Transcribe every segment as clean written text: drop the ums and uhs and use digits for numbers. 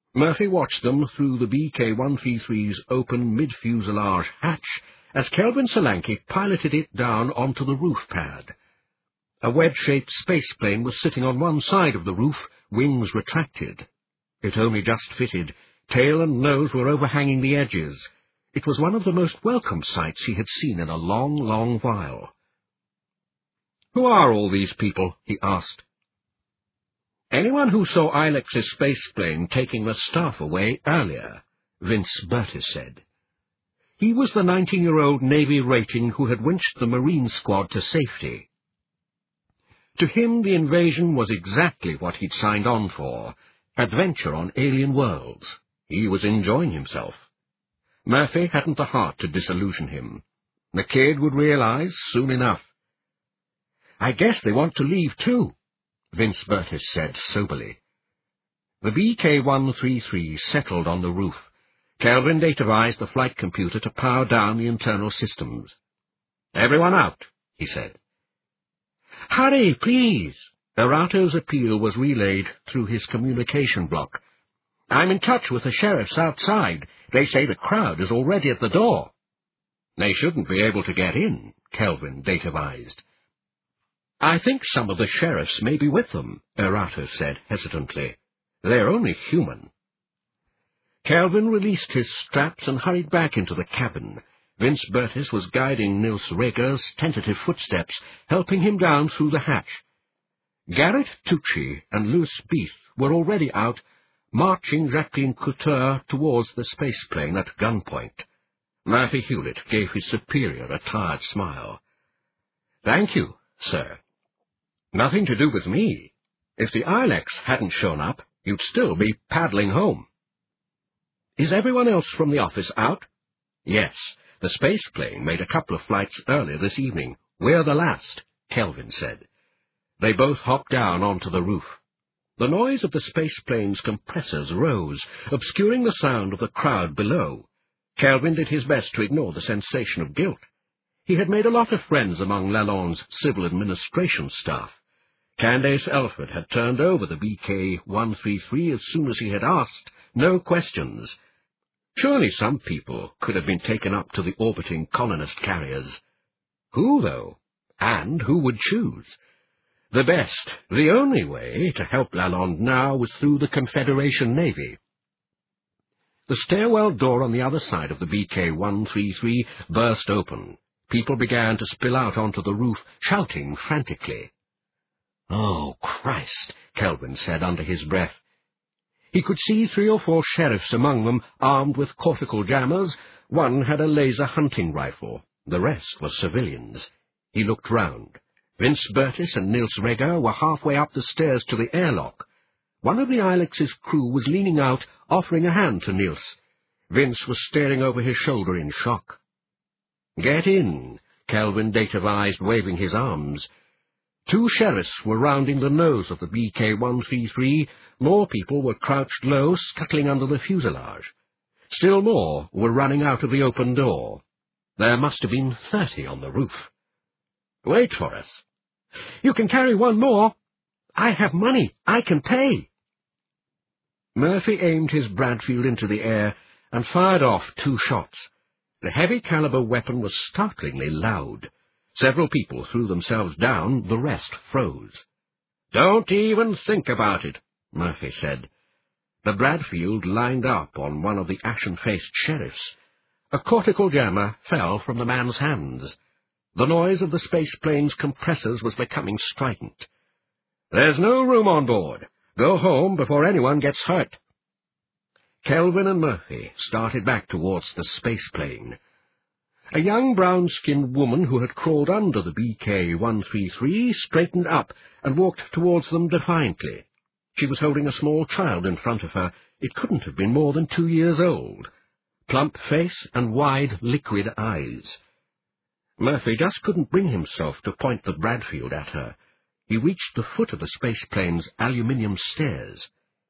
Murphy watched them through the BK-133's open mid-fuselage hatch as Kelvin Solanke piloted it down onto the roof pad. A wedge-shaped spaceplane was sitting on one side of the roof, wings retracted. It only just fitted. Tail and nose were overhanging the edges. It was one of the most welcome sights he had seen in a long, long while. "Who are all these people?" he asked. "Anyone who saw Ilex's spaceplane taking the staff away earlier," Vince Burtis said. He was the 19-year-old Navy rating who had winched the Marine squad to safety. To him, the invasion was exactly what he'd signed on for, adventure on alien worlds. He was enjoying himself. Murphy hadn't the heart to disillusion him. The kid would realize soon enough. "I guess they want to leave, too," Vince Burtis said soberly. The BK-133 settled on the roof. Kelvin datavised the flight computer to power down the internal systems. "Everyone out," he said. "Hurry, please!" Erato's appeal was relayed through his communication block. "I'm in touch with the sheriffs outside. They say the crowd is already at the door." "They shouldn't be able to get in," Kelvin datavised. "I think some of the sheriffs may be with them," Erato said hesitantly. "They're only human." Kelvin released his straps and hurried back into the cabin. Vince Burtis was guiding Nils Reger's tentative footsteps, helping him down through the hatch. Garrett Tucci and Louis Beef were already out, marching Jacqueline Couture towards the spaceplane at gunpoint. Murphy Hewlett gave his superior a tired smile. "Thank you, sir. Nothing to do with me. If the Ilex hadn't shown up, you'd still be paddling home." "Is everyone else from the office out?" "Yes. The spaceplane made a couple of flights earlier this evening. We're the last," Kelvin said. They both hopped down onto the roof. The noise of the spaceplane's compressors rose, obscuring the sound of the crowd below. Kelvin did his best to ignore the sensation of guilt. He had made a lot of friends among Lalonde's civil administration staff. Candace Elford had turned over the BK-133 as soon as he had asked, no questions. Surely some people could have been taken up to the orbiting colonist carriers. Who, though? And who would choose? The best, the only way to help Lalonde now was through the Confederation Navy. The stairwell door on the other side of the BK-133 burst open. People began to spill out onto the roof, shouting frantically. "Oh, Christ," Kelvin said under his breath. He could see 3 or 4 sheriffs among them, armed with cortical jammers. One had a laser hunting rifle. The rest were civilians. He looked round. Vince Burtis and Nils Reger were halfway up the stairs to the airlock. One of the Ilex's crew was leaning out, offering a hand to Nils. Vince was staring over his shoulder in shock. "Get in," Kelvin datavised, waving his arms. 2 sheriffs were rounding the nose of the BK-133. More people were crouched low, scuttling under the fuselage. Still more were running out of the open door. There must have been 30 on the roof. "Wait for us." "You can carry one more." "I have money. I can pay." Murphy aimed his Bradfield into the air and fired off 2 shots. The heavy-caliber weapon was startlingly loud. Several people threw themselves down, the rest froze. "Don't even think about it," Murphy said. The Bradfield lined up on one of the ashen-faced sheriffs. A cortical jammer fell from the man's hands. The noise of the spaceplane's compressors was becoming strident. "There's no room on board. Go home before anyone gets hurt." Kelvin and Murphy started back towards the spaceplane. A young brown-skinned woman who had crawled under the BK-133 straightened up and walked towards them defiantly. She was holding a small child in front of her. It couldn't have been more than 2 years old. Plump face and wide, liquid eyes. Murphy just couldn't bring himself to point the Bradfield at her. He reached the foot of the spaceplane's aluminium stairs.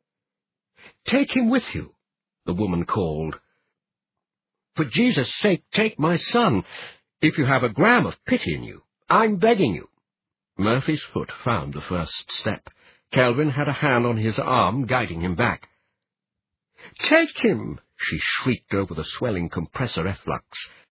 "Take him with you," the woman called. "For Jesus' sake, take my son. If you have a gram of pity in you, I'm begging you." Murphy's foot found the first step. Kelvin had a hand on his arm, guiding him back. "Take him!" she shrieked over the swelling compressor efflux.